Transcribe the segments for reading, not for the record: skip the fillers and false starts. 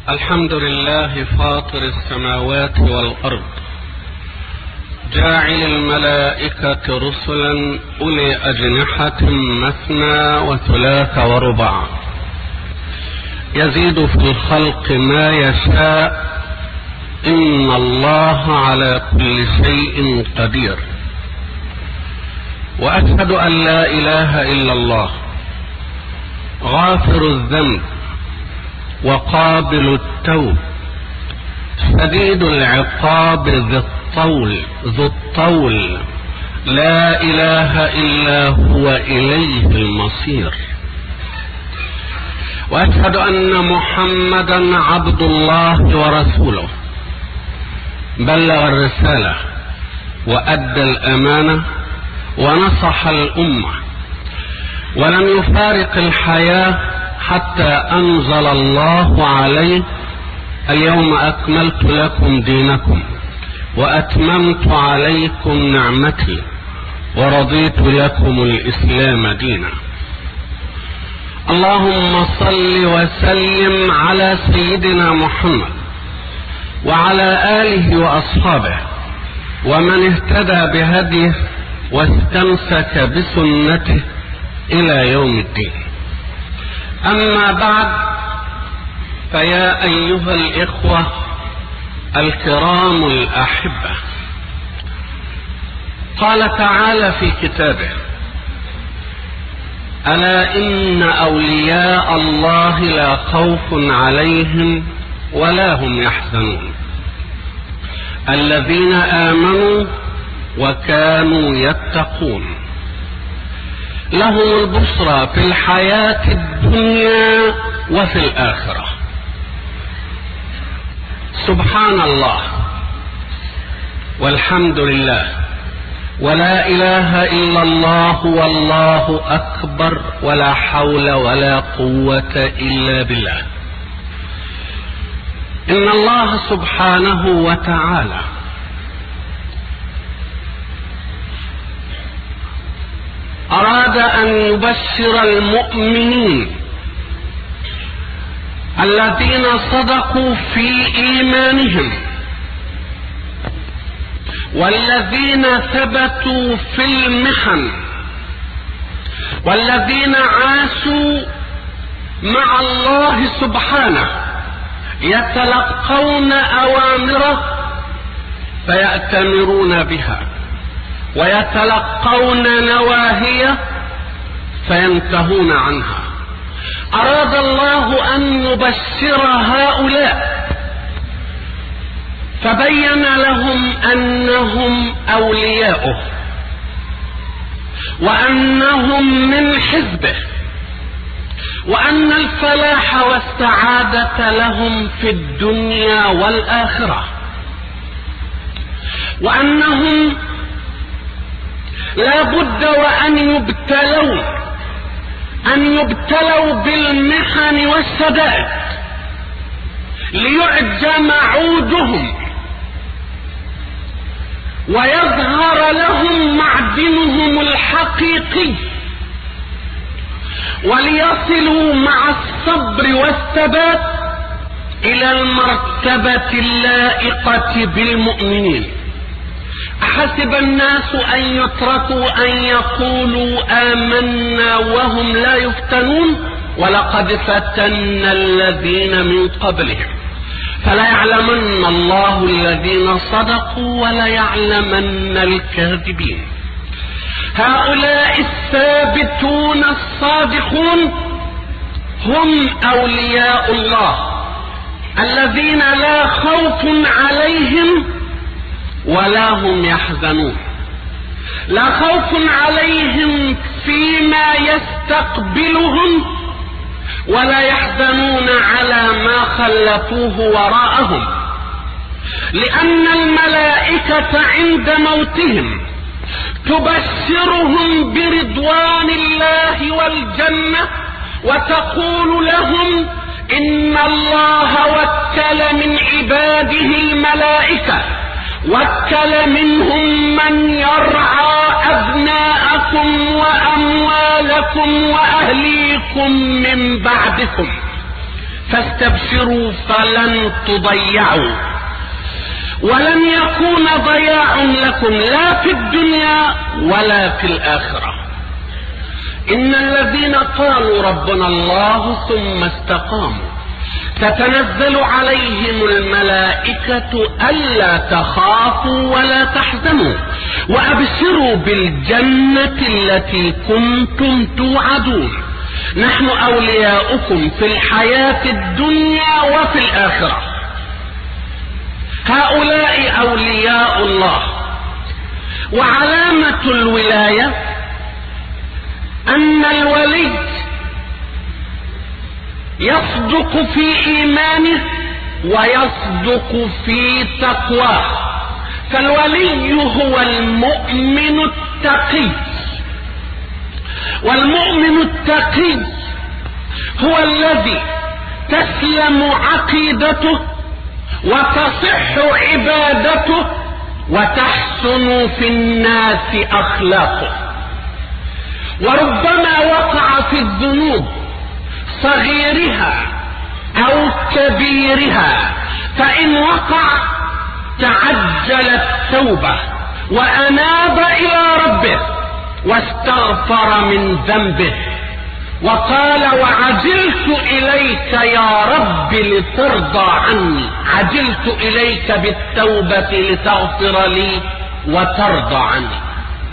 الحمد لله فاطر السماوات والأرض، جاعل الملائكة رسلا أولي أجنحة مثنى وثلاث ورباع، يزيد في الخلق ما يشاء، إن الله على كل شيء قدير. وأشهد أن لا إله إلا الله غافر الذنب وقابل التوب شديد العقاب ذو الطول، لا إله إلا هو إليه المصير. وأشهد أن محمدا عبد الله ورسوله، بلغ الرسالة وأدى الأمانة ونصح الأمة، ولم يفارق الحياة حتى أنزل الله عليه: اليوم أكملت لكم دينكم وأتممت عليكم نعمتي ورضيت لكم الإسلام دينا. اللهم صل وسلم على سيدنا محمد وعلى آله وأصحابه ومن اهتدى بهديه واستمسك بسنته إلى يوم الدين. أما بعد، فيا أيها الإخوة الكرام الأحبة، قال تعالى في كتابه: ألا إن أولياء الله لا خوف عليهم ولا هم يحزنون، الذين آمنوا وكانوا يتقون، لهم البشرى في الحياة الدنيا وفي الآخرة. سبحان الله والحمد لله ولا إله إلا الله والله أكبر ولا حول ولا قوة إلا بالله. إن الله سبحانه وتعالى أراد أن يبشر المؤمنين الذين صدقوا في إيمانهم والذين ثبتوا في المحن والذين عاشوا مع الله سبحانه يتلقون أوامره فيأتمرون بها ويتلقون نواهيه فينتهون عنها. أراد الله أن يبشر هؤلاء فبين لهم أنهم أولياؤه وأنهم من حزبه، وأن الفلاح والسعادة لهم في الدنيا والآخرة، وأنهم لا بد وأن يبتلوا بالمحن والشدائد ليعجم عودهم ويظهر لهم معدنهم الحقيقي، وليصلوا مع الصبر والثبات إلى المرتبة اللائقة بالمؤمنين. أحسب الناس أن يتركوا أن يقولوا آمنا وهم لا يفتنون، ولقد فتنا الذين من قبلهم فليعلمن الله الذين صدقوا وليعلمن الكاذبين. هؤلاء الثابتون الصادقون هم أولياء الله الذين لا خوف عليهم ولا هم يحزنون، لا خوف عليهم فيما يستقبلهم ولا يحزنون على ما خلفوه وراءهم، لأن الملائكة عند موتهم تبشرهم برضوان الله والجنة وتقول لهم: إن الله وكل من عباده الملائكة، وكل منهم من يرعى أبناءكم وأموالكم وأهليكم من بعدكم، فاستبشروا فلن تضيعوا، ولن يكون ضياع لكم لا في الدنيا ولا في الآخرة. إن الذين قالوا ربنا الله ثم استقاموا تتنزل عليهم الملائكة ألا تخافوا ولا تحزنوا وأبشروا بالجنة التي كنتم توعدون، نحن أولياؤكم في الحياة الدنيا وفي الآخرة. هؤلاء أولياء الله. وعلامة الولاية أن الولي يصدق في إيمانه ويصدق في تقواه. فالولي هو المؤمن التقي، والمؤمن التقي هو الذي تسلم عقيدته وتصح عبادته وتحسن في الناس أخلاقه. وربما وقع في الذنوب صغيرها أو كبيرها، فإن وقع تعجل التوبة وأناب إلى ربه واستغفر من ذنبه وقال: وعجلت إليك يا رب لترضى عني، عجلت إليك بالتوبة لتغفر لي وترضى عني.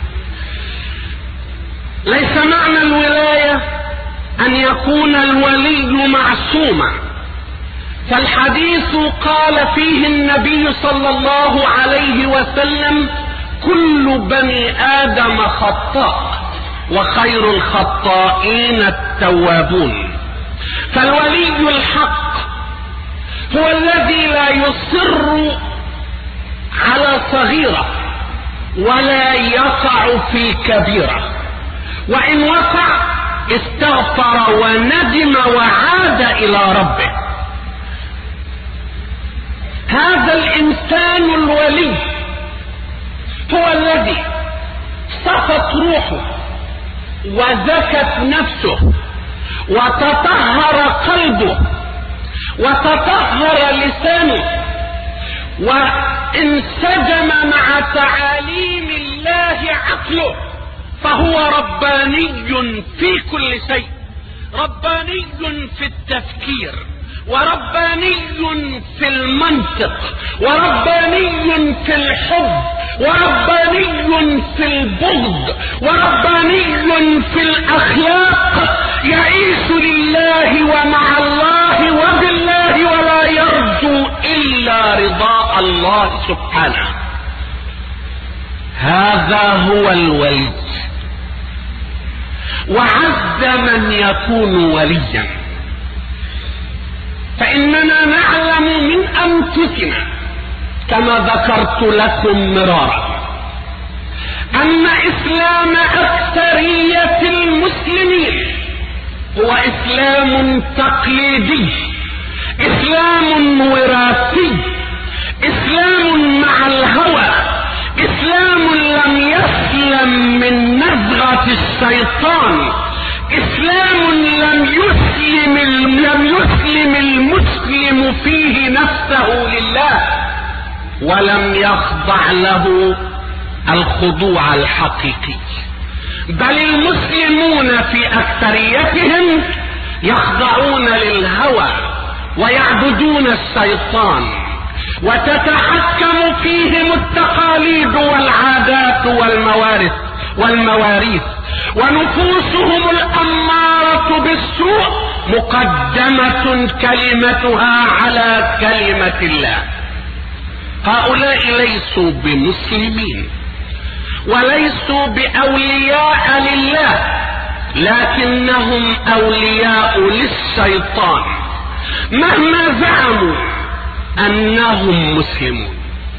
ليس معنى الولاية أن يكون الولي معصوما، فالحديث قال فيه النبي صلى الله عليه وسلم: كل بني آدم خطاء وخير الخطائين التوابون. فالولي الحق هو الذي لا يصر على صغيرة ولا يقع في كبيرة، وإن وقع استغفر وندم وعاد إلى ربه. هذا الإنسان الولي هو الذي صفت روحه وزكت نفسه وتطهر قلبه وتطهر لسانه وانسجم مع تعاليم الله عقله، فهو رباني في كل شيء، رباني في التفكير، ورباني في المنطق، ورباني في الحب، ورباني في البغض، ورباني في الأخلاق، يعيش لله ومع الله وبالله ولا يرجو إلا رضاء الله سبحانه. هذا هو الولي. وعز من يكون وليا، فإننا نعلم من أنفسنا كما ذكرت لكم مرارا أن إسلام أكثرية المسلمين هو إسلام تقليدي، إسلام وراثي، إسلام مع الهوى، إسلام لم يسلم من نزغة الشيطان، إسلام لم يسلم المسلم فيه نفسه لله، ولم يخضع له الخضوع الحقيقي، بل المسلمون في أكثريتهم يخضعون للهوى ويعبدون الشيطان، وتتحكم فيهم التقاليد والعادات والمواريث، ونفوسهم الأمارة بالسوء مقدمة كلمتها على كلمة الله. هؤلاء ليسوا بمسلمين وليسوا بأولياء لله، لكنهم أولياء للشيطان مهما زعموا أنهم مسلمون.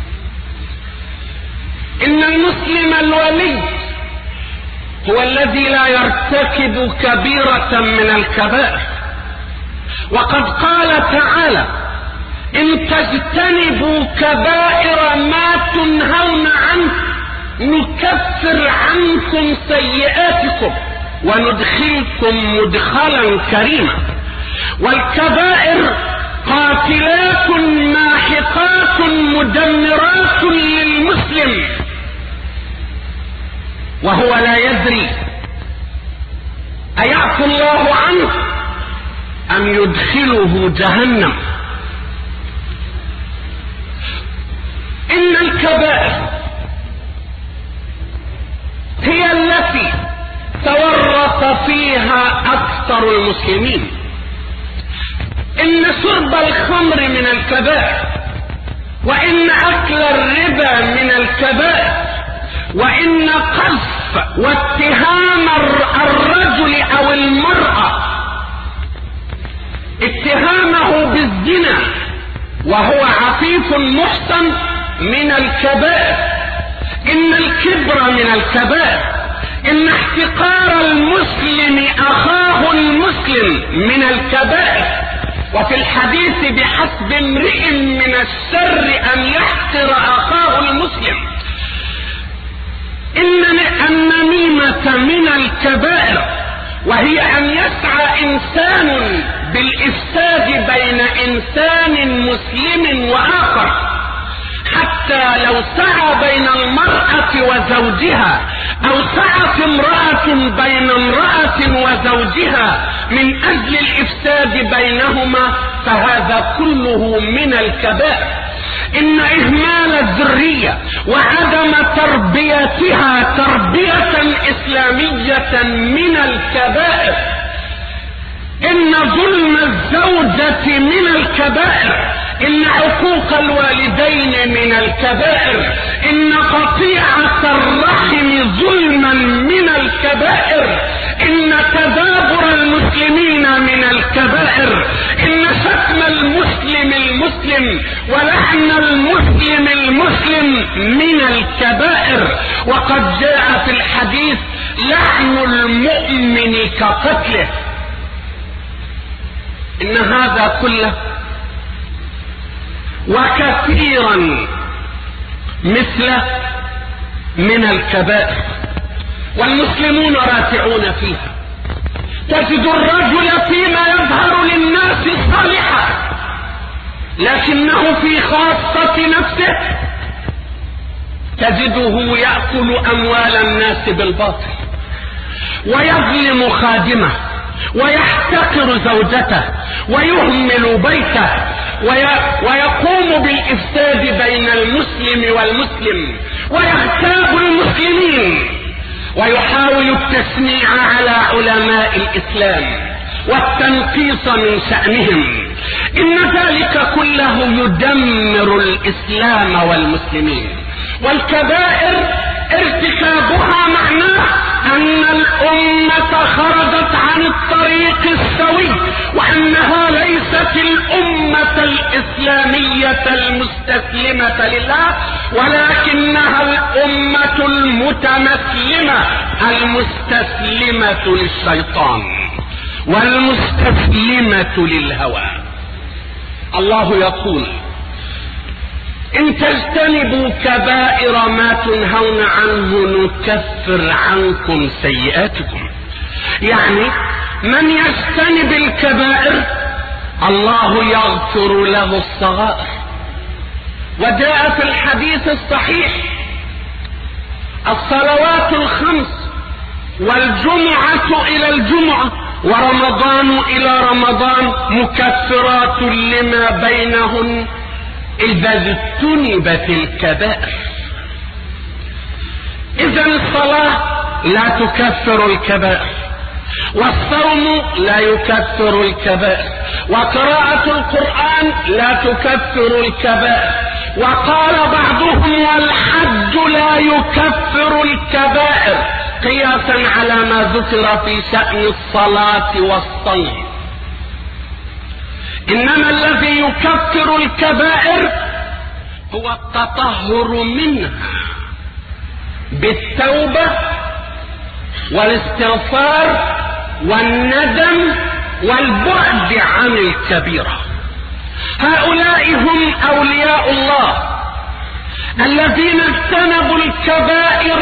إن المسلم الولي هو الذي لا يرتكب كبيرة من الكبائر، وقد قال تعالى: إن تجتنبوا كبائر ما تنهون عنه نكفر عنكم سيئاتكم وندخلكم مدخلا كريما. والكبائر قاتلات ماحقات مدمرات للمسلم وهو لا يدري أيعفو الله عنه أم يدخله جهنم. إن الكبائر هي التي تورط فيها أكثر المسلمين. إن شرب الخمر من الكبائر، وإن أكل الربا من الكبائر، وإن قذف واتهام الرجل أو المرأة اتهامه بالزنا وهو عفيف محصن من الكبائر. إن الكبر من الكبائر. إن احتقار المسلم أخاه المسلم من الكبائر. وفي الحديث بحسب امرئ من الشر أن يحقر أخاه المسلم. إن النميمة من الكبائر، وهي أن يسعى إنسان بالإفساد بين إنسان مسلم وآخر، حتى لو سعى بين المرأة وزوجها أو سعت امرأة بين امرأة وزوجها من أجل الإفساد بينهما، فهذا كله من الكبائر. إن إهمال الذرية وعدم تربيتها تربية إسلامية من الكبائر. إن ظلم الزوجة من الكبائر. إن عقوق الوالدين من الكبائر. إن قطيعة الرحم ظلما من الكبائر. إن تدابر المسلمين من الكبائر. إن شتم المسلم المسلم ولعن المسلم المسلم من الكبائر. وقد جاء في الحديث لعن المؤمن كقتله. إن هذا كله وكثيرا مثله من الكبائر، والمسلمون راتعون فيها. تجد الرجل فيما يظهر للناس صالحا، لكنه في خاصة نفسه تجده يأكل أموال الناس بالباطل، ويظلم خادمه، ويحتقر زوجته، ويهمل بيته، ويقوم بالإفساد بين المسلم والمسلم، ويغتاب المسلمين، ويحاول التسميع على علماء الإسلام والتنقيص من شأنهم. إن ذلك كله يدمر الإسلام والمسلمين. والكبائر ارتكابها معناه أن الأمة خرجت عن الطريق السوي، وأنها ليست الأمة الإسلامية المستسلمة لله، ولكنها الأمة المتمسلمة المستسلمة للشيطان والمستسلمة للهوى. الله يقول: إن تجتنبوا كبائر ما تنهون عنه نكفر عنكم سيئاتكم. يعني من يجتنب الكبائر الله يغفر له الصغائر. وجاء في الحديث الصحيح: الصلوات الخمس والجمعة إلى الجمعة ورمضان إلى رمضان مكفرات لما بينهن إذا اجتنبت الكبائر. إذا الصلاة لا تكفر الكبائر، والصوم لا يكفر الكبائر، وقراءة القرآن لا تكفر الكبائر. وقال بعضهم: والحج لا يكفر الكبائر، قياسا على ما ذكر في شأن الصلاة والصوم. إنما الذي يكفر الكبائر هو التطهر منها بالتوبة والاستغفار والندم والبعد عن الكبيرة. هؤلاء هم أولياء الله الذين اجتنبوا الكبائر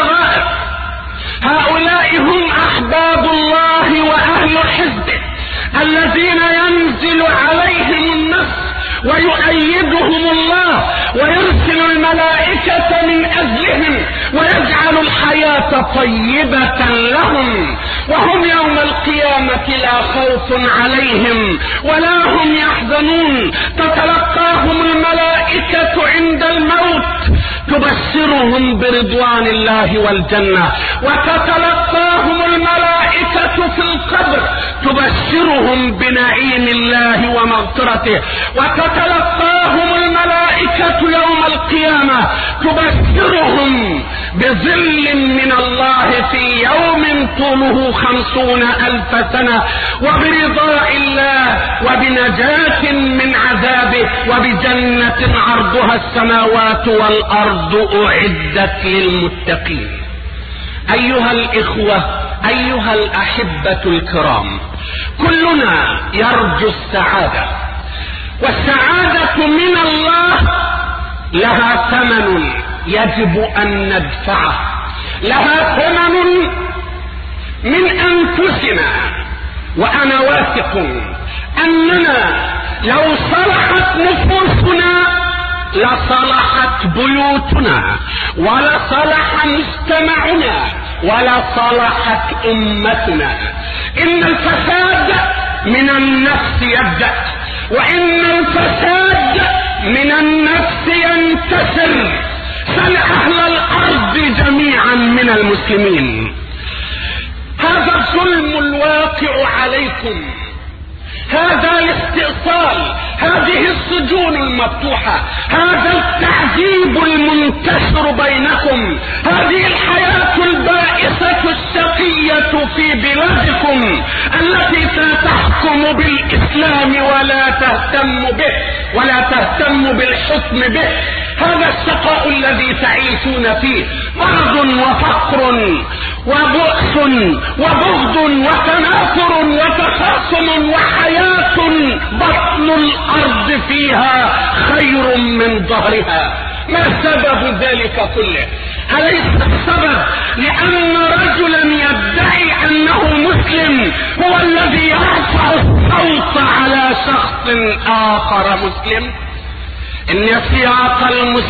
والصغائر. هؤلاء هم أحباب الله وأهل حزبه الذين ينزل عليهم النصر ويؤيدهم الله ويرسل الملائكة من أجلهم ويجعل الحياة طيبة لهم، وهم يوم القيامة لا خوف عليهم ولا هم يحزنون. تتلقاهم الملائكة عند الموت تبشرهم برضوان الله والجنة، وتتلقاهم الملائكة في القبر تبشرهم بنعيم الله ومغفرته، وتتلقاهم الملائكة يوم القيامة تبشرهم بظل من الله في يوم طوله 50,000 سنة، وبرضاء الله وبنجاة من عذابه وبجنة عرضها السماوات والأرض أعدت للمتقين. أيها الإخوة، أيها الأحبة الكرام، كلنا يرجو السعادة، والسعادة من الله لها ثمن يجب أن ندفعه، لها ثمن من أنفسنا، وأنا واثق أننا لو صلحت نفوسنا لصلحت بيوتنا، ولصلح مجتمعنا، ولصلحت أمتنا. إن الفساد من النفس يبدأ، وإن الفساد من النفس ينتشر. سل أهل الأرض جميعا من المسلمين، هذا الظلم الواقع عليكم، هذا الاستئصال، هذه السجون المفتوحة، هذا التعذيب المنتشر بينكم، هذه الحياة البائسة الشقية في بلادكم التي تحكم بالإسلام ولا تهتم به ولا تهتم بالحكم به، هذا الشقاء الذي تعيشون فيه، مرض وفقر وبؤس وبغض وتنافر وتخاصم وحياة بطن الأرض فيها خير من ظهرها. ما سبب ذلك كله؟ أليس السبب لأن رجلا يدعي أنه مسلم هو الذي يرفع الصوت على شخص آخر مسلم؟ إن سياق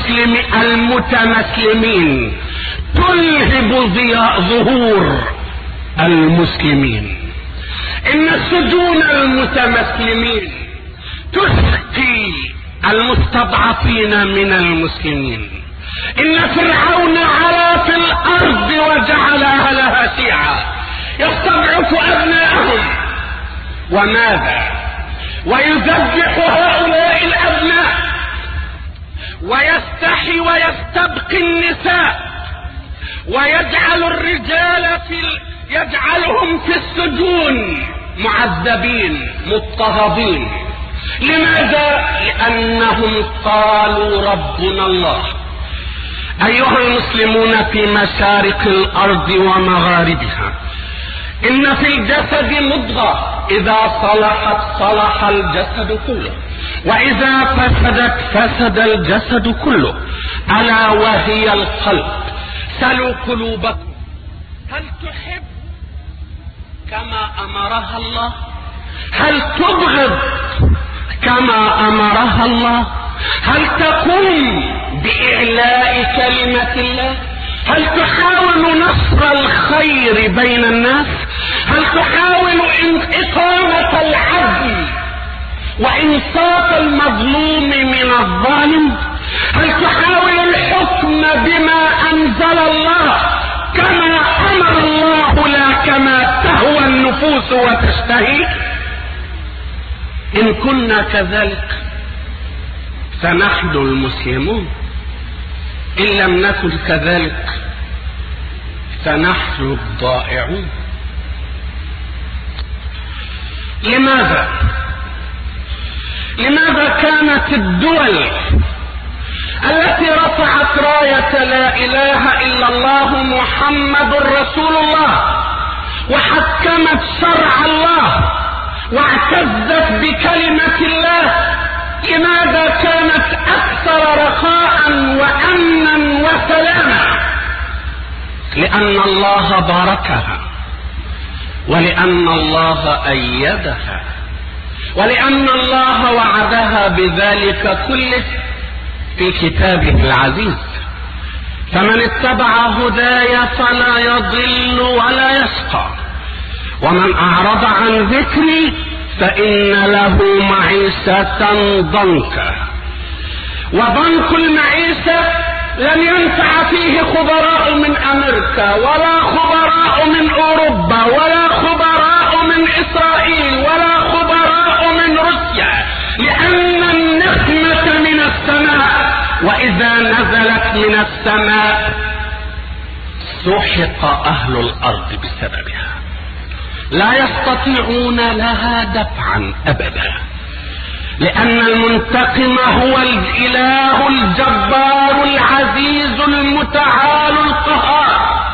المتمسلمين تلهب ظهور المسلمين، إن سجون المتمسلمين تسقي المستضعفين من المسلمين، إن فرعون علا في الأرض وجعل أهلها شيعا يستضعف أبناءهم، وماذا؟ ويذبح هؤلاء الأبناء ويستحي ويستبقي النساء، ويجعل الرجال يجعلهم في السجون معذبين مضطهدين. لماذا؟ لأنهم قالوا ربنا الله. أيها المسلمون في مشارق الأرض ومغاربها، إن في الجسد مضغة إذا صلحت صلح الجسد كله، وإذا فسدت فسد الجسد كله، ألا وهي القلب. سلوا قلوبكم، هل تحب كما أمرها الله؟ هل تبغض كما أمرها الله؟ هل تقوم بإعلاء كلمة الله؟ هل تحاول نصر الخير بين الناس؟ هل تحاول إقامة العدل وإنصاف المظلوم من الظالم؟ هل تحاول الحكم بما أنزل الله كما أمر الله لا كما تهوى النفوس وتشتهي؟ إن كنا كذلك فنحن المسلمون، إن لم نكن كذلك فنحن الضائعون. لماذا كانت الدول التي رفعت راية لا إله إلا الله محمد رسول الله وحكمت شرع الله واعتزت بكلمة الله، لماذا كانت أكثر رخاء وأمنا وسلاما؟ لأن الله باركها ولأن الله أيدها، ولأن الله وعدها بذلك كله في كتابه العزيز. فمن اتبع هداي فلا يضل ولا يشقى، ومن أعرض عن ذكري فإن له معيشة ضنكا. وضنك المعيشة لم ينفع فيه خبراء من أمريكا ولا خبراء من أوروبا ولا خبراء من إسرائيل ولا خبراء من روسيا، لأن النقمة من السماء، وإذا نزلت من السماء سحق أهل الأرض بسببها، لا يستطيعون لها دفعا أبدا، لأن المنتقم هو الإله الجبار العزيز المتعال القهار.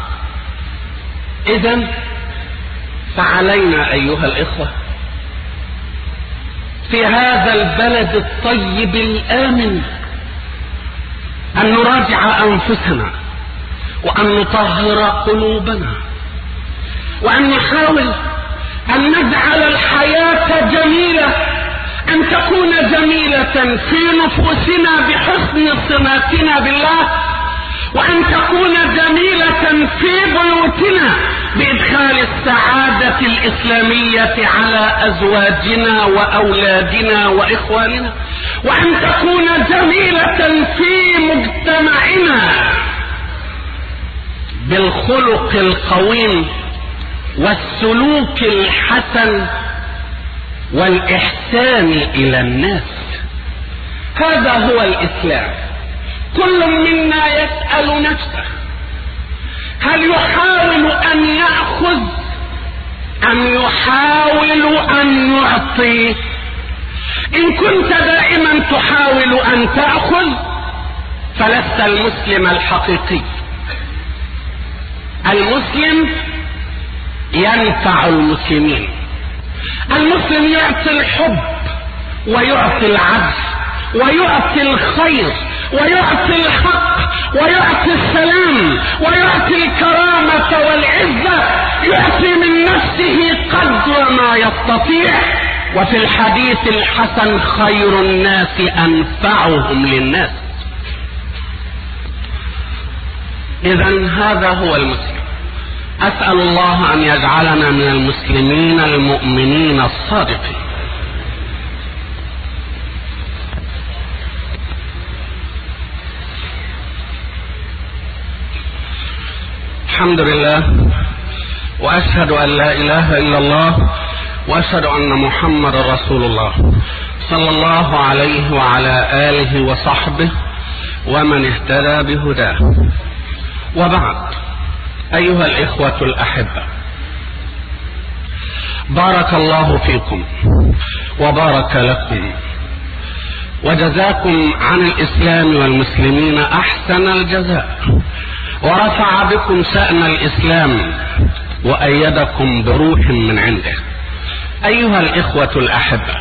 إذن فعلينا أيها الإخوة في هذا البلد الطيب الآمن أن نراجع أنفسنا، وأن نطهر قلوبنا، وأن نحاول أن نجعل الحياة جميلة، أن تكون جميلة في نفوسنا بحسن صلاتنا بالله، وأن تكون جميلة في بيوتنا بإدخال السعادة الإسلامية على أزواجنا وأولادنا وإخواننا، وأن تكون جميلة في مجتمعنا بالخلق القويم والسلوك الحسن والإحسان إلى الناس. هذا هو الإسلام. كل منا يسأل نفسه هل يحاول أن يأخذ أم يحاول أن يعطي؟ إن كنت دائما تحاول أن تأخذ فلست المسلم الحقيقي. المسلم ينفع المسلمين. المسلم يعطي الحب ويعطي العدل ويعطي الخير ويعطي الحق ويعطي السلام ويعطي الكرامة والعزة، يعطي من نفسه قدر ما يستطيع. وفي الحديث الحسن خير الناس أنفعهم للناس. إذن هذا هو المسلم. أسأل الله أن يجعلنا من المسلمين المؤمنين الصادقين. الحمد لله، وأشهد أن لا إله إلا الله، وأشهد أن محمد رسول الله صلى الله عليه وعلى آله وصحبه ومن اهتدى بهداه. وبعد، أيها الإخوة الأحبة، بارك الله فيكم وبارك لكم، وجزاكم عن الإسلام والمسلمين أحسن الجزاء، ورفع بكم شأن الإسلام وأيدكم بروح من عنده. أيها الإخوة الأحبة،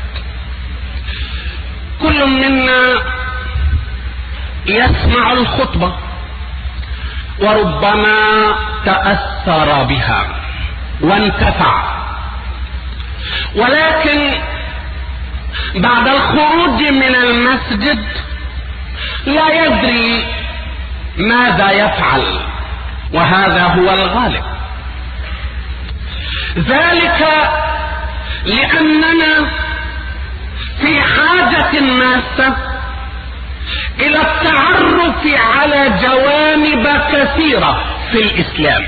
كل منا يسمع الخطبة وربما تأثر بها وانتفع، ولكن بعد الخروج من المسجد لا يدري ماذا يفعل، وهذا هو الغالب. ذلك لأننا في حاجة ماسة إلى التعرف على جوانب كثيرة في الإسلام،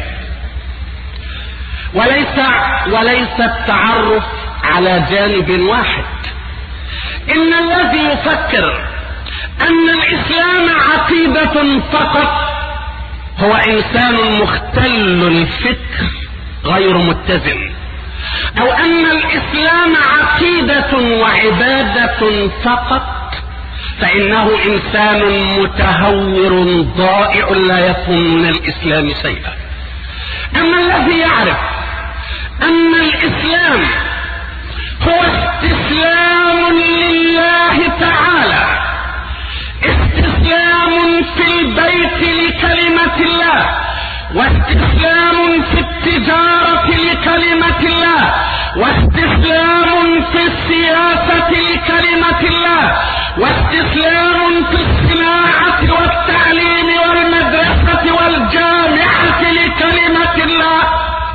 وليس التعرف على جانب واحد. إن الذي يفكر أن الإسلام عقيدة فقط هو إنسان مختل الفكر غير متزن، أو أن الإسلام عقيدة وعبادة فقط فإنه إنسان متهور ضائع لا يفهم من الإسلام شيئا. أما الذي يعرف أن الإسلام هو استسلام لله تعالى، استسلام في البيت لكلمة الله، واستسلام في التجارة لكلمة الله، واستسلام في السياسة لكلمة الله، واستسلام في الصناعة والتعليم والمدرسة والجامعة لكلمة الله.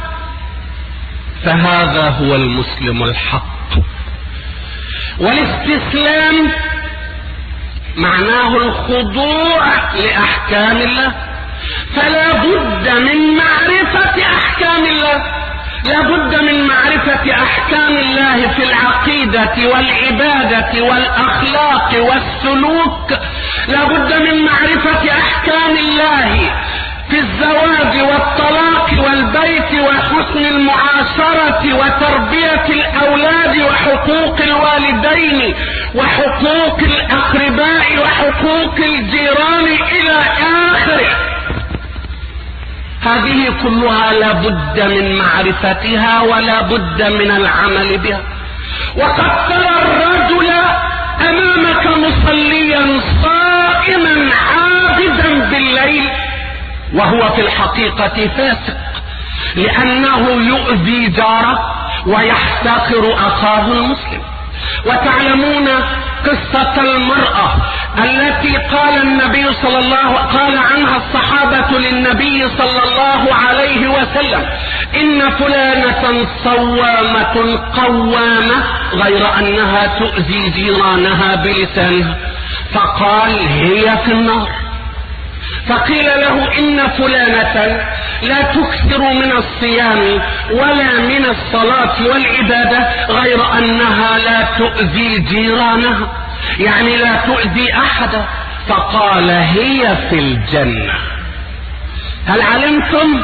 فهذا هو المسلم الحق. والاستسلام معناه الخضوع لأحكام الله، فلا بد من معرفة أحكام الله، لا بد من معرفة أحكام الله في العقيدة والعبادة والأخلاق والسلوك، لا بد من معرفة أحكام الله في الزواج والطلاق والبيت وحسن المعاشرة وتربية الأولاد وحقوق الوالدين وحقوق الأقرباء وحقوق الجيران إلى آخره. هذه كلها لا بد من معرفتها ولا بد من العمل بها. وقد ترى الرجل أمامك مصليا صائما عابدا بالليل وهو في الحقيقة فاسق، لأنه يؤذي جاره ويحتقر أخاه المسلم. وتعلمون قصة المرأة التي قال عنها الصحابة للنبي صلى الله عليه وسلم: إن فلانة صوامة قوامة غير أنها تؤذي جيرانها بلسانها، فقال: هي في النار. فقيل له: إن فلانة لا تكثر من الصيام ولا من الصلاة والعبادة غير أنها لا تؤذي جيرانها، يعني لا تؤذي أحدا. فقال: هي في الجنة. هل علمتم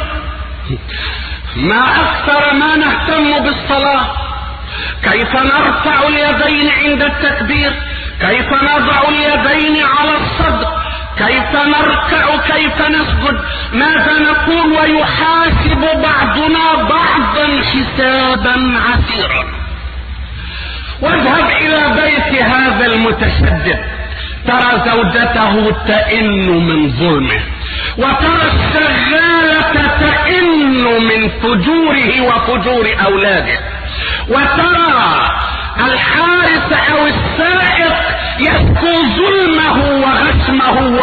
ما أكثر ما نهتم بالصلاة؟ كيف نرفع اليدين عند التكبير، كيف نضع اليدين على الصدر، كيف نركع، كيف نسجد، ماذا نقول، ويحاسب بعضنا بعضا حسابا عسيرا. واذهب إلى بيت هذا المتشدد ترى زوجته تئن من ظلمه، وترى الشغالة تئن من فجوره وفجور أولاده، وترى الحارس أو السائق يذكر ظلمه وغشمه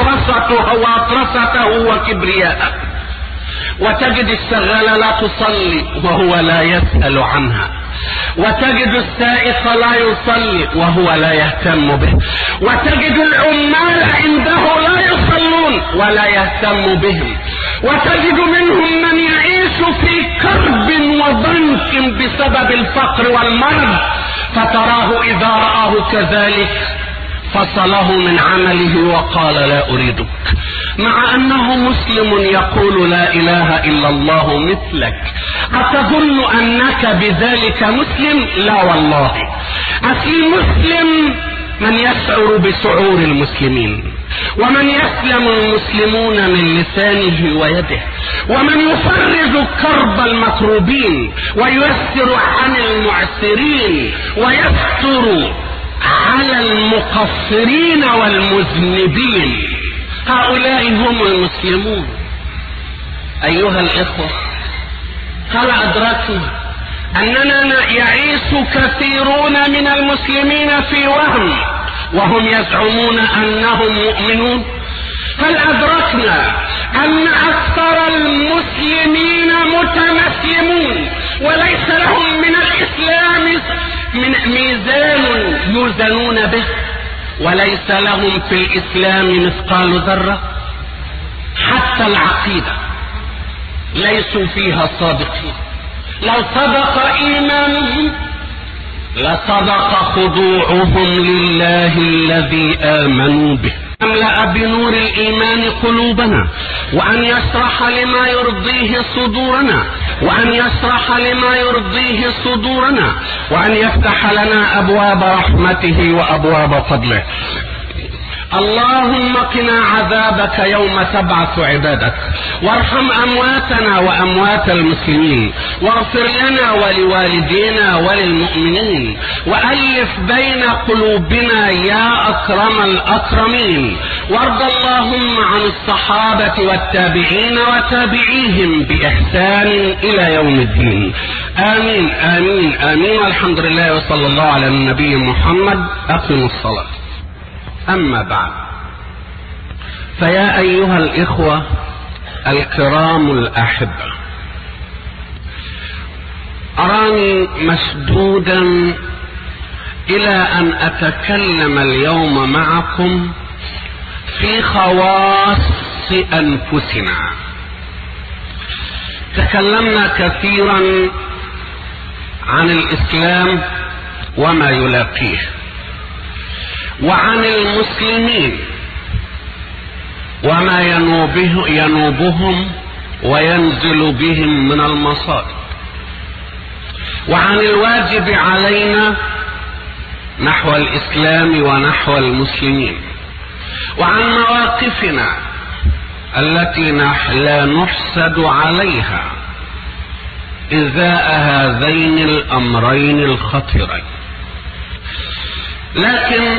وغطرسته وكبرياءه، وتجد الشغالة لا تصلي وهو لا يسأل عنها، وتجد السائق لا يصلي وهو لا يهتم به، وتجد العمال عنده لا يصلون ولا يهتم بهم، وتجد منهم من يعيش في كرب وضنك بسبب الفقر والمرض، فتراه إذا رآه كذلك فصله من عمله وقال: لا أريدك، مع أنه مسلم يقول لا إله إلا الله مثلك. أتظن أنك بذلك مسلم؟ لا والله. أصل المسلم من يشعر بشعور المسلمين، ومن يسلم المسلمون من لسانه ويده، ومن يفرج كرب المكروبين وييسر عن المعسرين ويستر على المقصرين والمذنبين. هؤلاء هم المسلمون. أيها الإخوة، هل أدركنا أننا يعيش كثيرون من المسلمين في وهم يزعمون أنهم مؤمنون؟ هل أدركنا أن أكثر المسلمين متمسلمون وليس لهم من الإسلام من ميزان يوزنون به، وليس لهم في الإسلام مثقال ذرة؟ حتى العقيدة ليسوا فيها صادقين. لو صدق إيمانهم لصدق خضوعهم لله الذي آمنوا به. أملأ بنور الإيمان قلوبنا، وأن يشرح لما يرضيه صدورنا، وأن يشرح لما يرضيه صدورنا، وأن يفتح لنا أبواب رحمته وأبواب فضله. اللهم قنا عذابك يوم تبعث عبادك، وارحم أمواتنا وأموات المسلمين، واغفر لنا ولوالدينا وللمؤمنين، وألف بين قلوبنا يا أكرم الأكرمين، وارض اللهم عن الصحابة والتابعين وتابعيهم بإحسان إلى يوم الدين. آمين آمين آمين. والحمد لله وصلى الله على النبي محمد. أقم الصلاة. أما بعد، فيا أيها الإخوة الكرام الأحبة، أراني مشدودا إلى أن أتكلم اليوم معكم في خواص أنفسنا. تكلمنا كثيرا عن الإسلام وما يلاقيه، وعن المسلمين وما ينوبهم وينزل بهم من المصائب، وعن الواجب علينا نحو الإسلام ونحو المسلمين، وعن مواقفنا التي لا نحسد عليها إزاء هذين الأمرين الخطيرين. لكن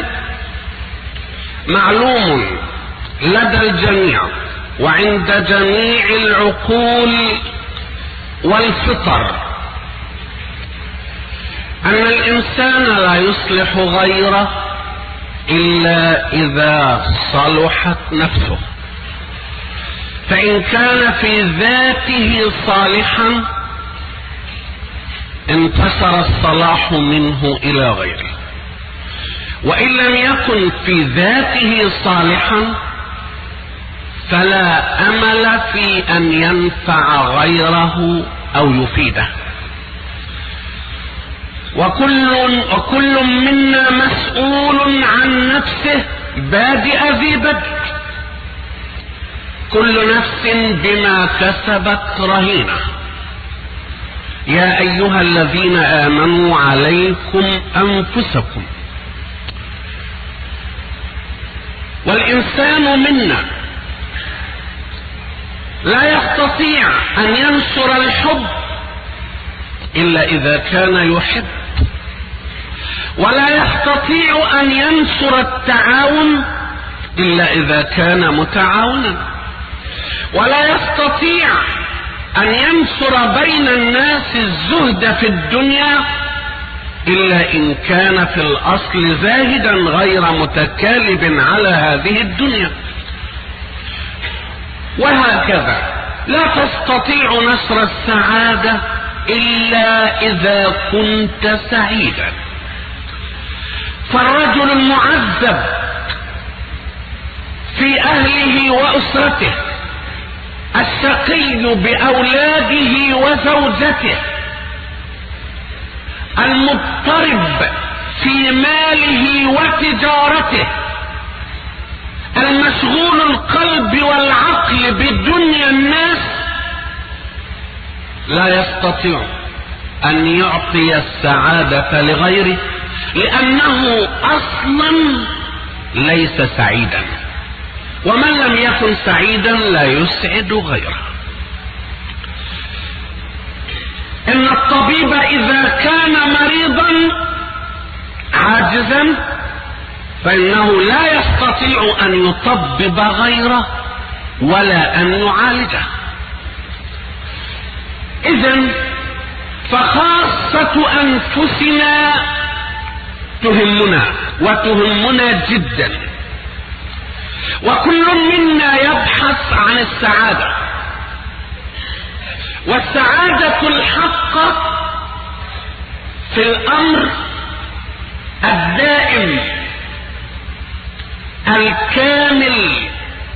معلوم لدى الجميع وعند جميع العقول والفطر أن الإنسان لا يصلح غيره إلا إذا صلحت نفسه، فإن كان في ذاته صالحا انتشر الصلاح منه إلى غيره، وإن لم يكن في ذاته صالحا فلا أمل في أن ينفع غيره أو يفيده. وكل منا مسؤول عن نفسه بادئ ذي بدء، كل نفس بما كسبت رهينة. يا أيها الذين آمنوا عليكم أنفسكم. والإنسان منا لا يستطيع أن ينشر الحب إلا إذا كان يحب، ولا يستطيع أن ينشر التعاون إلا إذا كان متعاونا، ولا يستطيع أن ينشر بين الناس الزهد في الدنيا إلا إن كان في الأصل زاهدا غير متكالب على هذه الدنيا. وهكذا لا تستطيع نشر السعادة إلا إذا كنت سعيدا. فالرجل المعذب في أهله وأسرته، الشقي بأولاده وزوجته، المضطرب في ماله وتجارته، المشغول القلب والعقل بدنيا الناس، لا يستطيع أن يعطي السعادة لغيره، لأنه أصلا ليس سعيدا، ومن لم يكن سعيدا لا يسعد غيره. إن الطبيب إذا كان مريضا عاجزا فإنه لا يستطيع أن يطبب غيره ولا أن يعالجه. إذن فخاصة أنفسنا تهمنا وتهمنا جدا، وكل منا يبحث عن السعادة، والسعادة الحقة في الأمر الدائم الكامل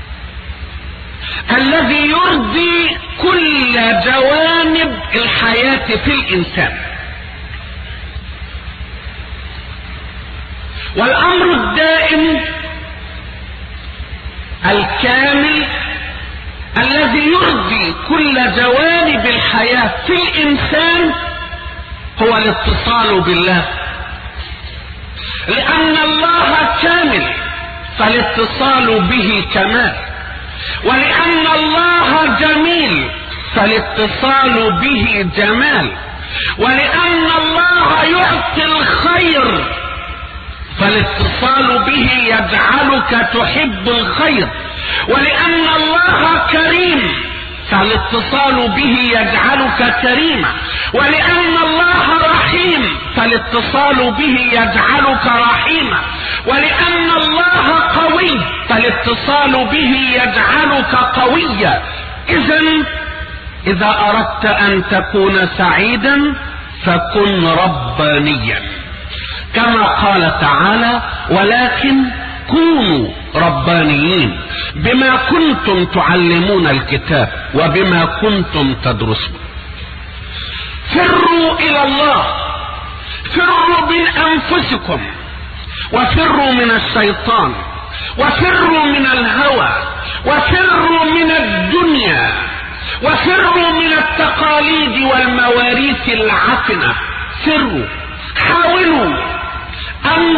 الذي يرضي كل جوانب الحياة في الإنسان. والأمر الدائم الكامل الذي يرضي كل جوانب الحياة في الإنسان هو الاتصال بالله، لأن الله كامل فالاتصال به كمال، ولأن الله جميل فالاتصال به جمال، ولأن الله يعطي الخير فالاتصال به يجعلك انك تحب الخير، ولان الله كريم فالاتصال به يجعلك كريما، ولان الله رحيم فالاتصال به يجعلك رحيما، ولان الله قوي فالاتصال به يجعلك قويا. اذا اردت ان تكون سعيدا فكن ربانيا، كما قال تعالى: ولكن كونوا ربانيين بما كنتم تعلمون الكتاب وبما كنتم تدرسون. فروا الى الله، فروا من انفسكم، وفروا من الشيطان، وفروا من الهوى، وفروا من الدنيا، وفروا من التقاليد والمواريث العفنة. فروا، حاولوا ان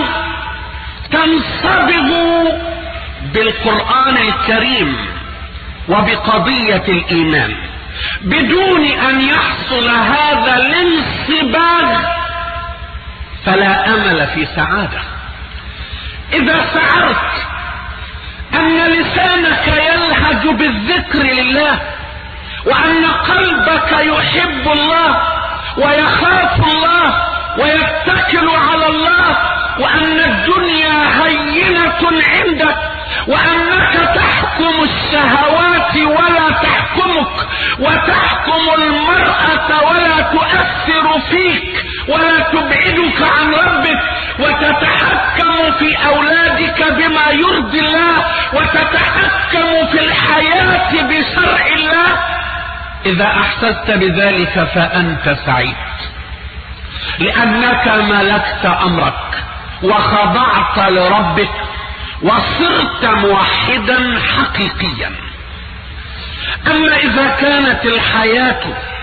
تنصبغوا بالقرآن الكريم وبقضية الإيمان. بدون أن يحصل هذا الانصباغ فلا أمل في سعادة. إذا شعرت أن لسانك يلهج بالذكر لله، وأن قلبك يحب الله ويخاف الله ويتكل على الله، وأن الدنيا هينة عندك، وأنك تحكم الشهوات ولا تحكمك، وتحكم المرأة ولا تؤثر فيك ولا تبعدك عن ربك، وتتحكم في أولادك بما يرضي الله، وتتحكم في الحياة بشرع الله، إذا أحسست بذلك فأنت سعيد، لأنك ملكت أمرك وخضعت لربك وصرت موحدا حقيقيا. أما إذا كانت الحياة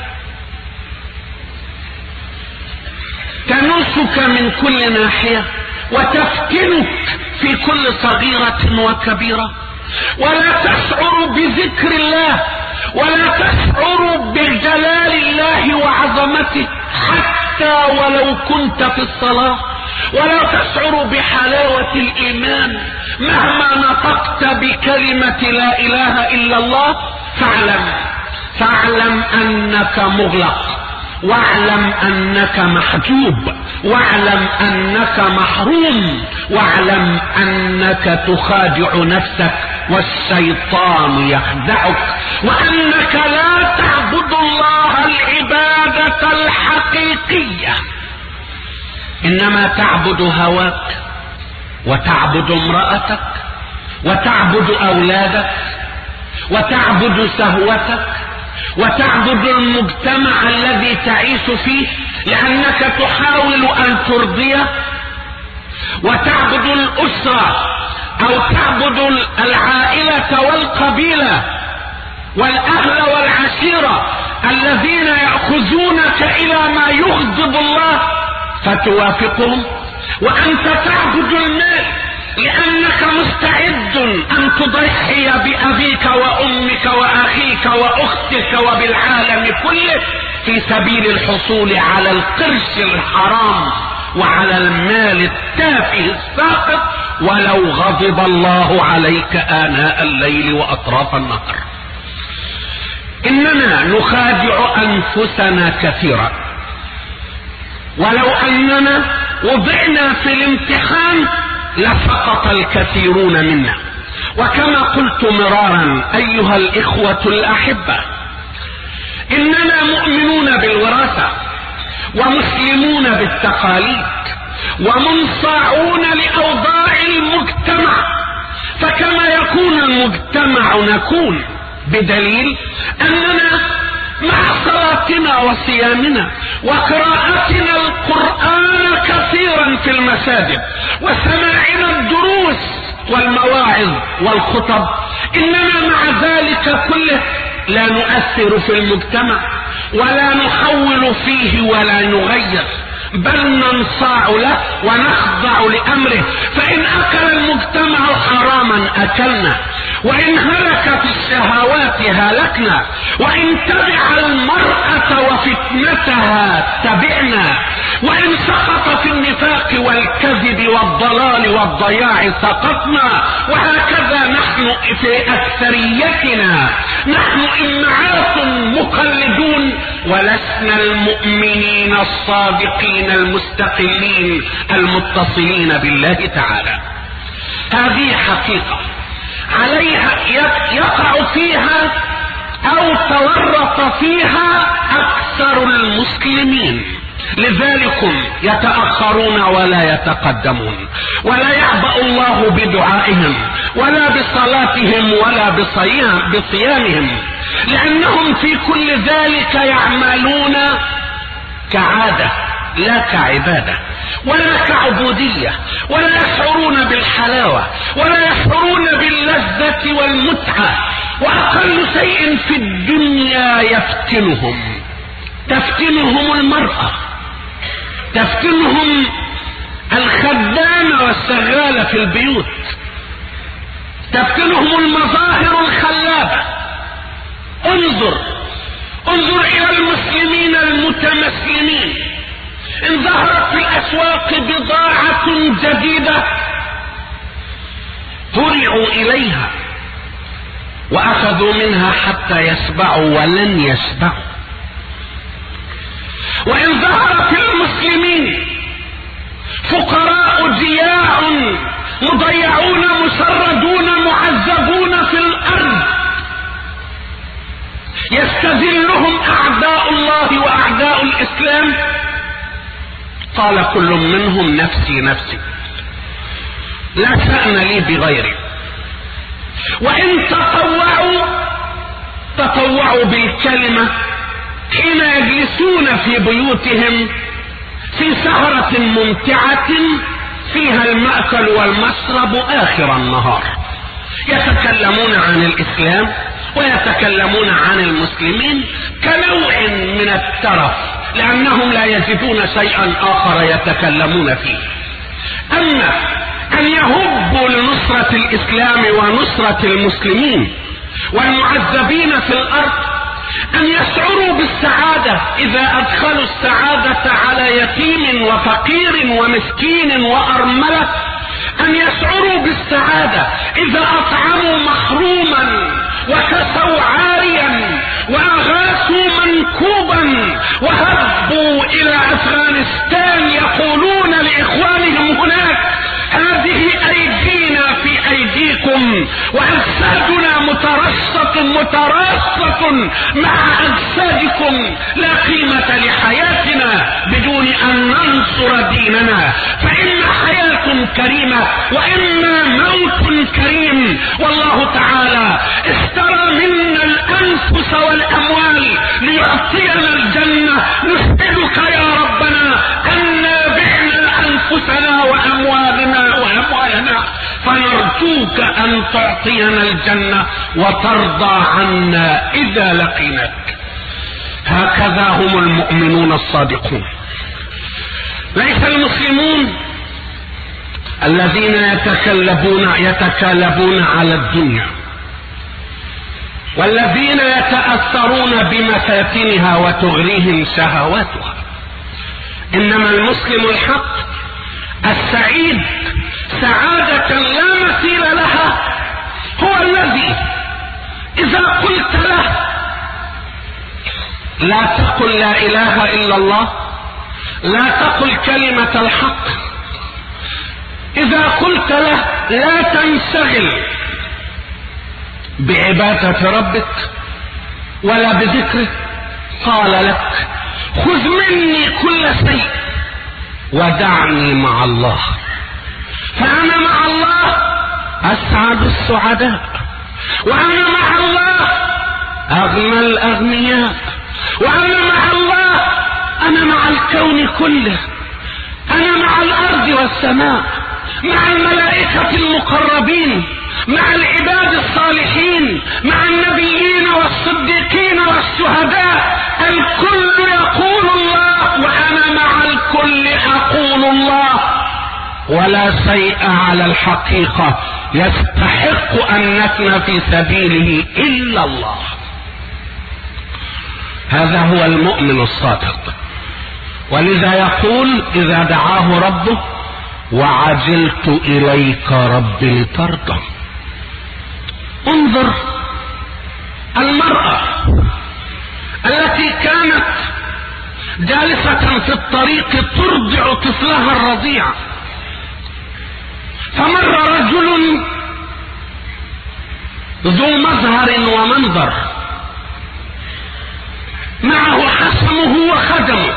تنسك من كل ناحية وتفتنك في كل صغيرة وكبيرة، ولا تشعر بذكر الله، ولا تشعر بجلال الله وعظمته حتى ولو كنت في الصلاة، ولا تشعر بحلاوة الإيمان مهما نطقت بكلمة لا إله إلا الله، فاعلم أنك مغلق، واعلم أنك محجوب، واعلم أنك محروم، واعلم أنك تخادع نفسك والشيطان يخدعك، وأنك لا تعبد الله العبادة الحقيقية، إنما تعبد هواك، وتعبد امرأتك، وتعبد أولادك، وتعبد شهوتك، وتعبد المجتمع الذي تعيش فيه لأنك تحاول أن ترضيه، وتعبد الأسرة أو تعبد العائلة والقبيلة والأهل والعشيرة الذين يأخذونك إلى ما يغضب الله فتوافقهم، وأنت تعبد المال لأنك مستعد أن تضحي بأبيك وأمك وأخيك وأختك وبالعالم كله في سبيل الحصول على القرش الحرام وعلى المال التافه الساقط، ولو غضب الله عليك آناء الليل وأطراف النهار. إننا نخادع أنفسنا كثيرا، ولو أننا وضعنا في الامتحان لسقط الكثيرون منا. وكما قلت مرارا أيها الإخوة الأحبة، إننا مؤمنون بالوراثة ومسلمون بالتقاليد ومنصاعون لأوضاع المجتمع، فكما يكون المجتمع نكون، بدليل أننا مع صلاتنا وصيامنا وقراءتنا القرآن كثيرا في المساجد وسماعنا الدروس والمواعظ والخطب، إننا مع ذلك كله لا نؤثر في المجتمع ولا نحول فيه ولا نغير، بل ننصاع له ونخضع لأمره. فإن أكل المجتمع حراما أكلنا، وإن هلك في الشهوات هلكنا، وإن تبع المرأة وفتنتها تبعنا، وإن سقط في النفاق والكذب والضلال والضياع سقطنا. وهكذا نحن في أكثريتنا، نحن إمعات مقلدون، ولسنا المؤمنين الصادقين المستقلين المتصلين بالله تعالى. هذه حقيقة عليها يقع فيها أو تورط فيها أكثر المسلمين، لذلك يتأخرون ولا يتقدمون، ولا يعبأ الله بدعائهم ولا بصلاتهم ولا بصيامهم، لأنهم في كل ذلك يعملون كعادة لا كعبادة ولا كعبودية، ولا يشعرون بالحلاوة ولا يشعرون باللذة والمتعة. وأقل شيء في الدنيا تفتنهم المرأة، تفتنهم الخدامة والشغالة في البيوت، تفتنهم المظاهر الخلابة. انظر إلى المسلمين المتمسلمين، إن ظهرت في الأسواق بضاعة جديدة هرعوا إليها وأخذوا منها حتى يشبعوا ولن يشبعوا. وإن ظهر في المسلمين فقراء جياع مضيعون مشردون معذبون في الأرض يستذلهم أعداء الله وأعداء الإسلام، قال كل منهم نفسي نفسي، لا شأن لي بغيري. وإن تطوعوا بالكلمة حين يجلسون في بيوتهم في سهرة ممتعة فيها المأكل والمشرب آخر النهار، يتكلمون عن الإسلام ويتكلمون عن المسلمين كنوع من الترف، لأنهم لا يجدون شيئا آخر يتكلمون فيه. أما أن يهبوا لنصرة الإسلام ونصرة المسلمين والمعذبين في الأرض، أن يشعروا بالسعادة إذا أدخلوا السعادة على يتيم وفقير ومسكين وأرملة، أن يشعروا بالسعادة إذا أطعموا محروما وكسوا عاريا وأغاثوا منكوبا وهبوا إلى أفغانستان يقولون لإخوانهم هناك هذه أيدينا في أيديكم وأجسادنا متراصة مع أجسادكم، لا قيمة لحياتنا بدون أن ننصر ديننا، فإن حياة كريمة وإما موت كريم. والله تعالى اشترى منا الأنفس والأموال ليعطينا الجنة. نسألك يا ربنا أن بعنا أنفسنا وأموالنا فنرجوك أن تعطينا الجنة وترضى عنا إذا لقيناك. هكذا هم المؤمنون الصادقون، ليس المسلمون الذين يتكالبون على الدنيا والذين يتأثرون بمفاتنها وتغريهم شهواتها، إنما المسلم الحق السعيد سعادة لا مثيل لها هو الذي إذا قلت له لا تقل لا إله إلا الله، لا تقل كلمة الحق، إذا قلت له لا تنشغل بعبادة ربك ولا بذكره، قال لك خذ مني كل شيء ودعني مع الله، فأنا مع الله أسعد السعداء، وأنا مع الله أغنى الأغنياء، وأنا مع الله أنا مع الكون كله، أنا مع الأرض والسماء، مع الملائكة المقربين، مع العباد الصالحين، مع النبيين والصديقين والشهداء، الكل يقول الله وأنا مع الكل أقول الله. ولا شيء على الحقيقة يستحق ان نكن في سبيله الا الله. هذا هو المؤمن الصادق. ولذا يقول اذا دعاه ربه: وعجلت اليك رب لترضى. انظر المرأة التي كانت جالسة في الطريق ترضع طفلها الرضيع، فمر رجل ذو مظهر ومنظر معه حسمه وخدمه،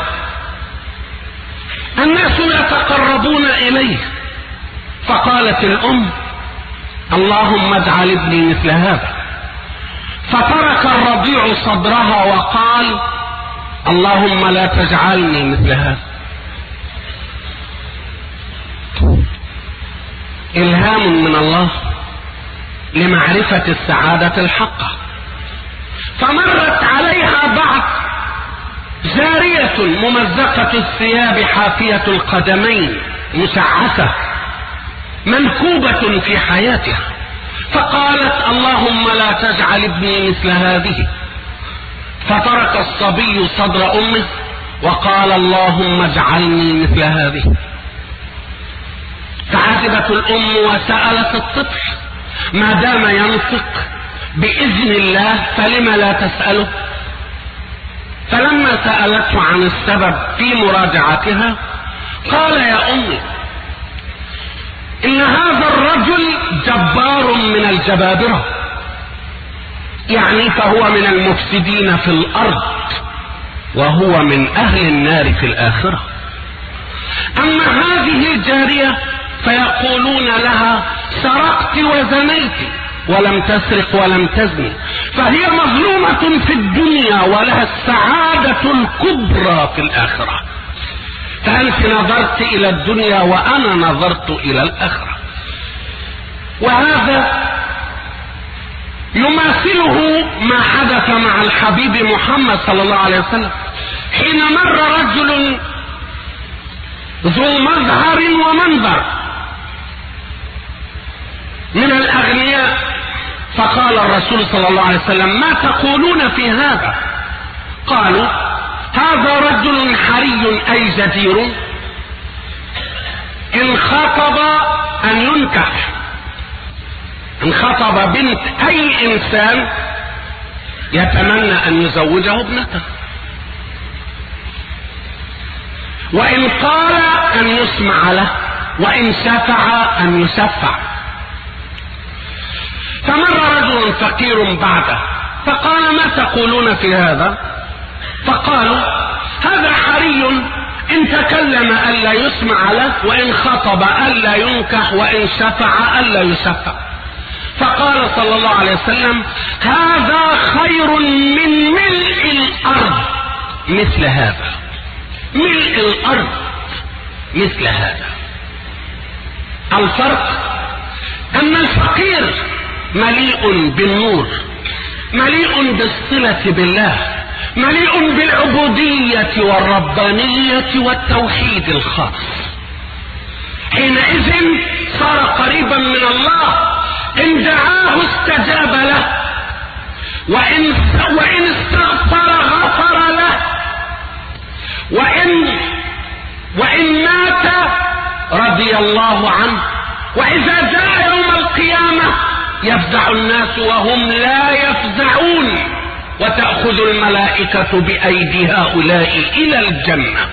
الناس يتقربون اليه، فقالت الام: اللهم اجعل ابني مثل هذا. فترك الرضيع صدرها وقال: اللهم لا تجعلني مثل هذا. إلهام من الله لمعرفة السعادة الحقة. فمرت عليها بعد جارية ممزقة الثياب حافية القدمين مشعثة منكوبة في حياتها، فقالت: اللهم لا تجعل ابني مثل هذه. فترك الصبي صدر امه وقال: اللهم اجعلني مثل هذه. فعجبت الام وسألت الطفل: ما دام ينطق بإذن الله فلم لا تسأله؟ فلما سألته عن السبب في مراجعتها قال: يا امي، ان هذا الرجل جبار من الجبابرة، يعني فهو من المفسدين في الارض وهو من اهل النار في الاخرة. اما هذه الجارية فيقولون لها: سرقت وزنيت ولم تسرق ولم تزني، فهي مظلومة في الدنيا ولها السعادة الكبرى في الاخرة. فأنت نظرت إلى الدنيا وأنا نظرت إلى الآخرة. وهذا يماثله ما حدث مع الحبيب محمد صلى الله عليه وسلم حين مر رجل ذو مظهر ومنظر من الأغنياء، فقال الرسول صلى الله عليه وسلم: ما تقولون في هذا؟ قالوا: هذا رجل حري أي جدير إن خطب أن ينكح، إن خطب بنت أي إنسان يتمنى أن يزوجه ابنته، وإن قال أن يسمع له، وإن شفع أن يشفع. فمر رجل فقير بعده فقال: ما تقولون في هذا؟ فقالوا: هذا حري إن تكلم ألا يسمع له، وإن خطب ألا ينكح، وإن شفع ألا يشفع. فقال صلى الله عليه وسلم: هذا خير من ملء الأرض مثل هذا. ملء الأرض مثل هذا. الفرق أن الفقير مليء بالنور، مليء بالصلة بالله، مليء بالعبودية والربانية والتوحيد الخاص. حينئذ صار قريبا من الله، إن دعاه استجاب له، وإن استغفر غفر له، وإن مات رضي الله عنه. وإذا جاء يوم القيامة يفزع الناس وهم لا يفزعون، وتأخذ الملائكة بأيدي هؤلاء إلى الجنة.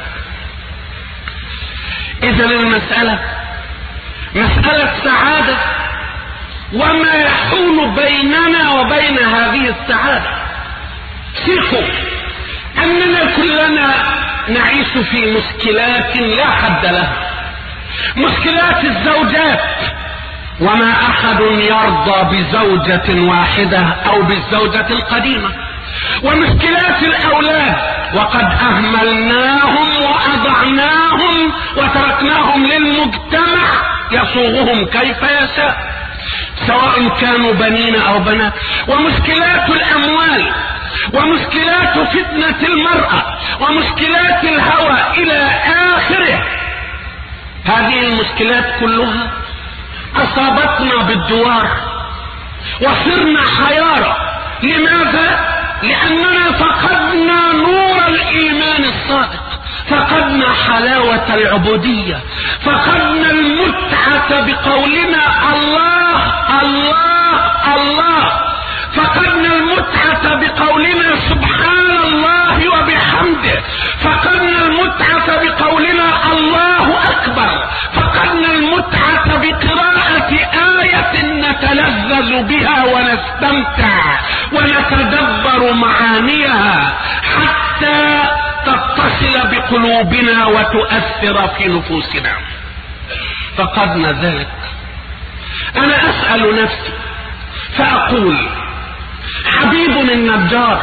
إذن المسألة مسألة سعادة، وما يحول بيننا وبين هذه السعادة. ثقوا أننا كلنا نعيش في مشكلات لا حد لها. مشكلات الزوجات، وما أحد يرضى بزوجة واحدة أو بالزوجة القديمة. ومشكلات الأولاد، وقد أهملناهم وأضعناهم وتركناهم للمجتمع يصوغهم كيف يشاء، سواء كانوا بنين أو بنات. ومشكلات الأموال، ومشكلات فتنة المرأة، ومشكلات الهوى إلى آخره. هذه المشكلات كلها اصابتنا بالدوار وصرنا حيارى. لماذا؟ لاننا فقدنا نور الايمان الصادق، فقدنا حلاوة العبودية، فقدنا المتعة بقولنا الله الله الله، فقدنا المتعة بقولنا سبحان الله وبحمده، فقدنا المتعة بقولنا الله أكبر، فقدنا المتعة بقراءة آية نتلذذ بها ونستمتع ونتدبر معانيها حتى تتصل بقلوبنا وتؤثر في نفوسنا. فقدنا ذلك. أنا أسأل نفسي فأقول حبيب النجار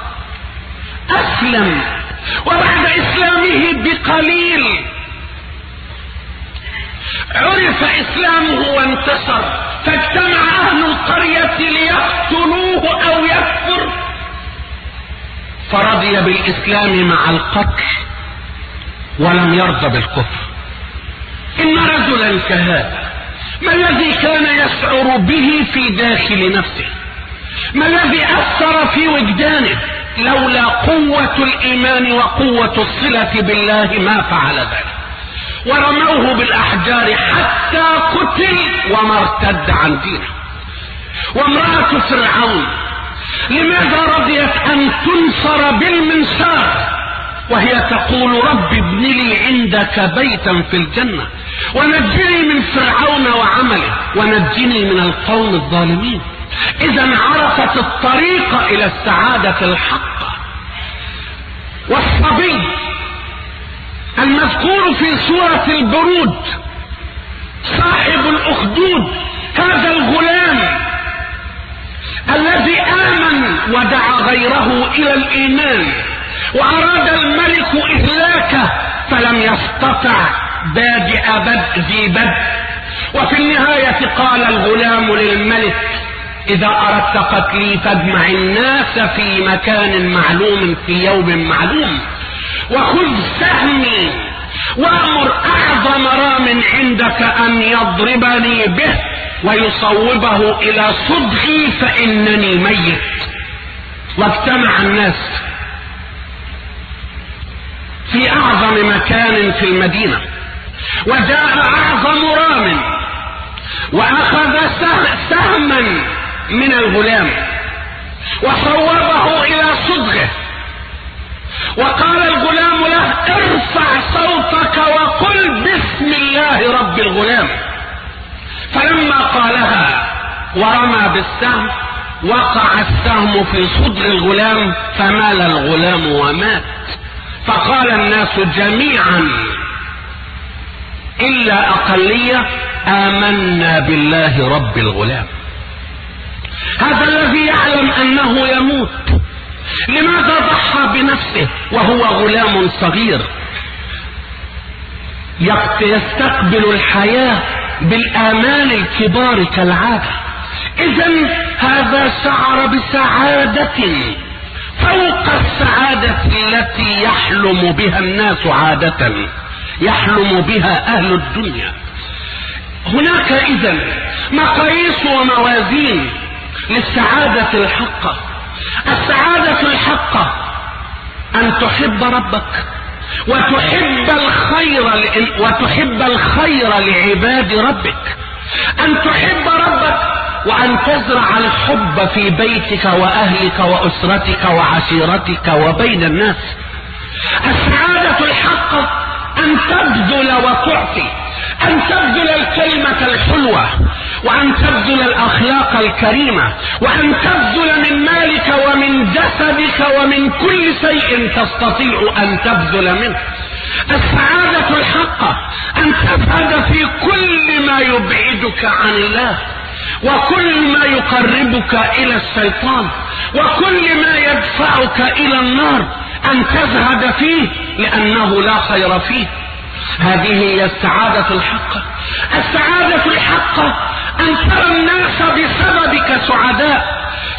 أسلم، وبعد إسلامه بقليل عرف إسلامه وانتصر، فاجتمع أهل القرية ليقتلوه أو يكفر، فرضي بالإسلام مع القتل ولم يرضى بالكفر. إن رجلا كهذا ما الذي كان يشعر به في داخل نفسه؟ ما الذي أثر في وجدانه؟ لولا قوة الإيمان وقوة الصلة بالله ما فعل ذلك. ورموه بالأحجار حتى قتل وما ارتد عن دينه. وامرأة فرعون لماذا رضيت أن تنصر بالمنشار وهي تقول رب ابن لي عندك بيتا في الجنة ونجني من فرعون وعمله ونجني من القوم الظالمين؟ إذا عرفت الطريق إلى السعادة الحقة. والصبي المذكور في سورة البرود صاحب الأخدود، هذا الغلام الذي آمن ودعا غيره إلى الإيمان وأراد الملك إهلاكه فلم يستطع، بادئ ذي بدء، وفي النهاية قال الغلام للملك إذا أردت قتلي فاجمع الناس في مكان معلوم في يوم معلوم وخذ سهمي وأمر أعظم رام عندك أن يضربني به ويصوبه إلى صدغي فإنني ميت. واجتمع الناس في أعظم مكان في المدينة، وجاء أعظم رام وأخذ سهما من الغلام وصوبه إلى صدغه، وقال الغلام له ارفع صوتك وقل بسم الله رب الغلام. فلما قالها ورمى بالسهم وقع السهم في صدر الغلام فمال الغلام ومات. فقال الناس جميعا إلا أقلية آمنا بالله رب الغلام. هذا الذي يعلم أنه يموت لماذا ضحى بنفسه وهو غلام صغير يستقبل الحياة بالآمال الكبار كالعادة؟ إذن هذا شعر بسعادة فوق السعادة التي يحلم بها الناس عادة، يحلم بها أهل الدنيا. هناك إذن مقاييس وموازين للسعادة الحقة. السعادة الحقة أن تحب ربك وتحب الخير لعباد ربك، أن تحب ربك وأن تزرع الحب في بيتك وأهلك وأسرتك وعشيرتك وبين الناس. السعادة الحقة أن تبذل وتعطي، أن تبذل الكلمة الحلوة وأن تبذل الأخلاق الكريمة وأن تبذل من مالك ومن جسدك ومن كل شيء تستطيع أن تبذل منه. السعادة الحقة أن تزهد في كل ما يبعدك عن الله وكل ما يقربك إلى الشيطان وكل ما يدفعك إلى النار أن تزهد فيه لأنه لا خير فيه. هذه هي السعادة الحقة. السعادة الحقة أن ترى الناس بسببك سعداء،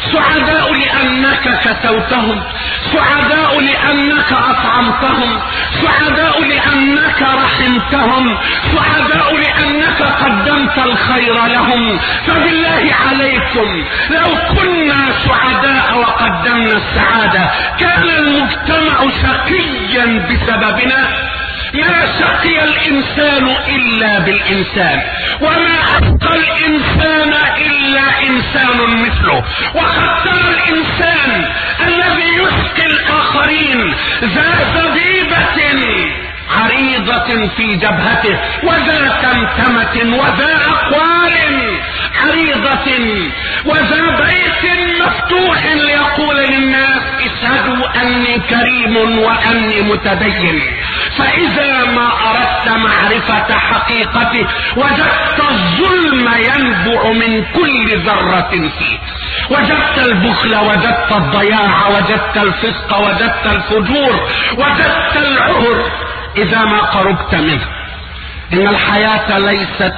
سعداء لأنك كسوتهم، سعداء لأنك أطعمتهم، سعداء لأنك رحمتهم، سعداء لأنك قدمت الخير لهم. فبالله عليكم لو كنا سعداء وقدمنا السعادة كان المجتمع شقيا بسببنا؟ ما شقي الإنسان إلا بالإنسان، وما أشقى الإنسان إلا إنسان مثله. وقد ترى الإنسان الذي يسقي الآخرين ذا زبيبة عريضة في جبهته وذا تمتمة وذا أقوال عريضة وذا بيت مفتوح ليقول للناس اشهدوا أني كريم وأني متدين. فإذا ما أردت معرفة حقيقته وجدت الظلم ينبع من كل ذرة فيه، وجدت البخل، وجدت الضياع، وجدت الفسق، وجدت الفجور، وجدت العهر إذا ما قربت منه. إن الحياة ليست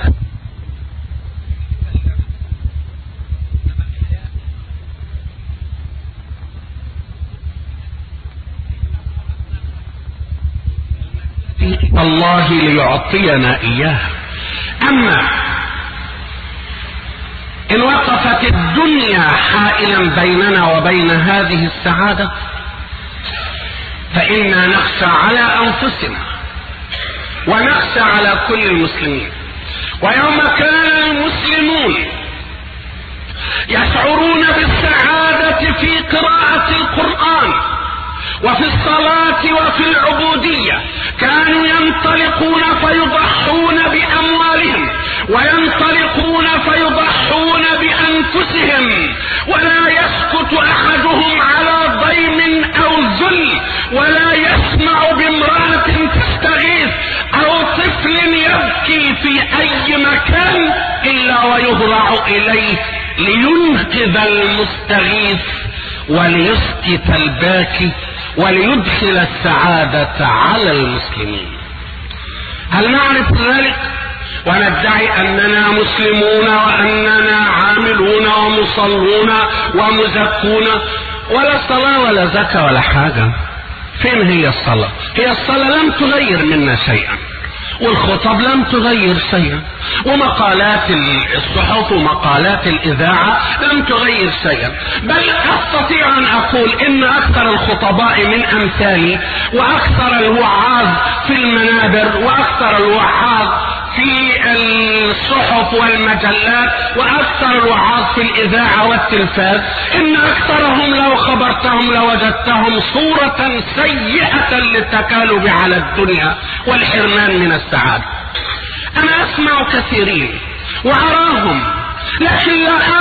الله ليعطينا إياه. أما إن وقفت الدنيا حائلا بيننا وبين هذه السعادة فإنا نخشى على أنفسنا ونخشى على كل المسلمين. ويوم كان المسلمون يشعرون بالسعادة في قراءة القرآن وفي الصلاة وفي العبودية كانوا ينطلقون فيضحون بأموالهم وينطلقون فيضحون بأنفسهم، ولا يسكت أحدهم على ضيم أو ذل، ولا يسمع بامرأة تستغيث أو طفل يبكي في أي مكان إلا ويهرع إليه لينقذ المستغيث وليسكت الباكي وليدخل السعادة على المسلمين. هل نعرف ذلك وندعي أننا مسلمون وأننا عاملون ومصلون ومزكون؟ ولا صلاة ولا زكاة ولا حاجة. فين هي الصلاة؟ هي الصلاة لم تغير منا شيئا، والخطب لم تغير شيئا، ومقالات الصحف ومقالات الإذاعة لم تغير شيئا. بل أستطيع أن أقول إن أكثر الخطباء من أمثالي وأكثر الوعاظ في المنابر وأكثر الوعاظ في الصحف والمجلات وأكثر الوعاظ في الإذاعة والتلفاز إن أكثرهم لو خبرتهم لوجدتهم صورة سيئة للتكالب على الدنيا والحرمان من السعادة. أنا أسمع كثيرين وأراهم، لكن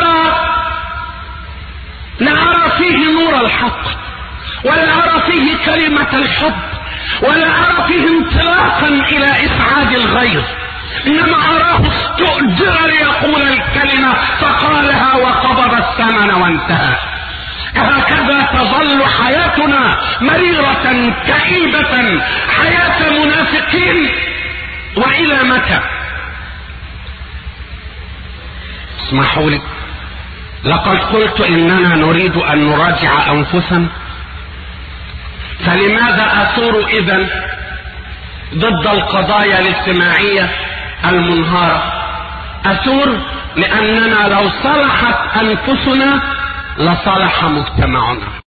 لا أرى فيه نور الحق، ولا أرى فيه كلمة الحب، ولا أرى فيه انطلاقا إلى إسعاد الغير، إنما أراه استؤجر ليقول الكلمة فقالها وقبض الثمن وانتهى. هكذا تظل حياتنا مريرة كئيبة، حياة منافقين. وإلى متى؟ اسمحوا لي، لقد قلت إننا نريد أن نراجع أنفسنا، فلماذا أثور إذن ضد القضايا الاجتماعية المنهارة؟ أثور لأننا لو صلحت أنفسنا لصلح مجتمعنا.